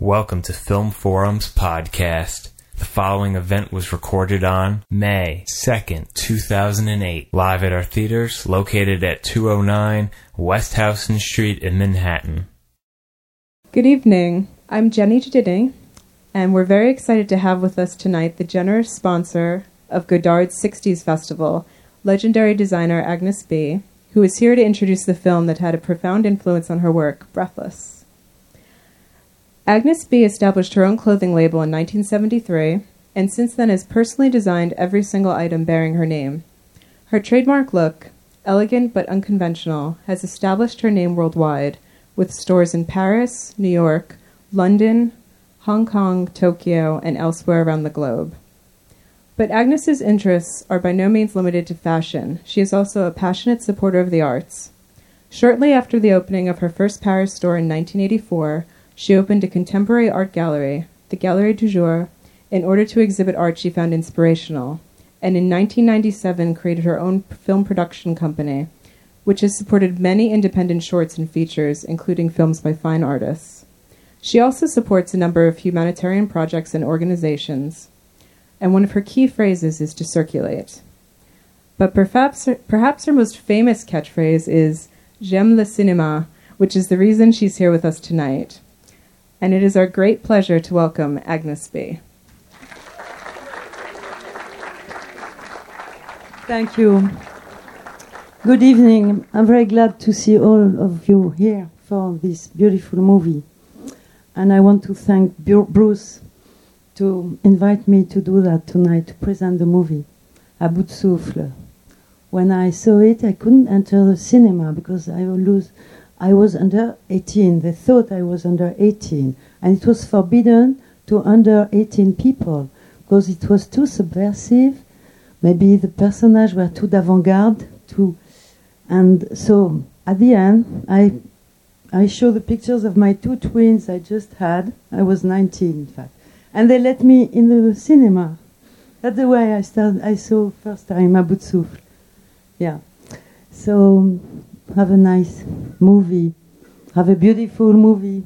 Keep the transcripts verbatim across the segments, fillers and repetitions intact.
Welcome to Film Forum's podcast. The following event was recorded on May second, two thousand eight, live at our theaters located at two oh nine West Houston Street in Manhattan. Good evening. I'm Jenny Jadini, and we're very excited to have with us tonight the generous sponsor of Godard's sixties Festival, legendary designer Agnes B., who is here to introduce the film that had a profound influence on her work, Breathless. Agnes B. established her own clothing label in nineteen seventy-three, and since then has personally designed every single item bearing her name. Her trademark look, elegant but unconventional, has established her name worldwide, with stores in Paris, New York, London, Hong Kong, Tokyo, and elsewhere around the globe. But Agnes's interests are by no means limited to fashion. She is also a passionate supporter of the arts. Shortly after the opening of her first Paris store in nineteen eighty-four, she opened a contemporary art gallery, the Galerie du Jour, in order to exhibit art she found inspirational, and in nineteen ninety-seven created her own film production company, which has supported many independent shorts and features, including films by fine artists. She also supports a number of humanitarian projects and organizations, and one of her key phrases is to circulate. But perhaps, perhaps her most famous catchphrase is, "J'aime le cinéma," which is the reason she's here with us tonight. And it is our great pleasure to welcome Agnes B. Thank you. Good evening. I'm very glad to see all of you here for this beautiful movie. And I want to thank Bruce to invite me to do that tonight, to present the movie, À bout de souffle. When I saw it, I couldn't enter the cinema because I lose. I was under eighteen. They thought I was under eighteen. And it was forbidden to under eighteen people because it was too subversive. Maybe the personages were too d'avant-garde. Too, and so at the end, I I show the pictures of my two twins I just had. I was nineteen, in fact. And they let me in the cinema. That's the way I started. I saw first time À bout de souffle. Yeah. So have a nice movie. Have a beautiful movie.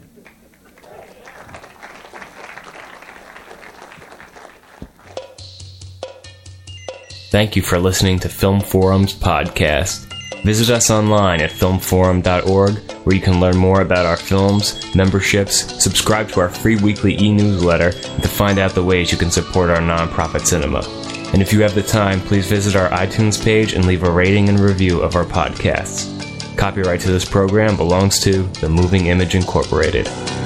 Thank you for listening to Film Forum's podcast. Visit us online at film forum dot org, where you can learn more about our films, memberships, subscribe to our free weekly e-newsletter, and to find out the ways you can support our nonprofit cinema. And if you have the time, please visit our iTunes page and leave a rating and review of our podcasts. Copyright to this program belongs to The Moving Image Incorporated.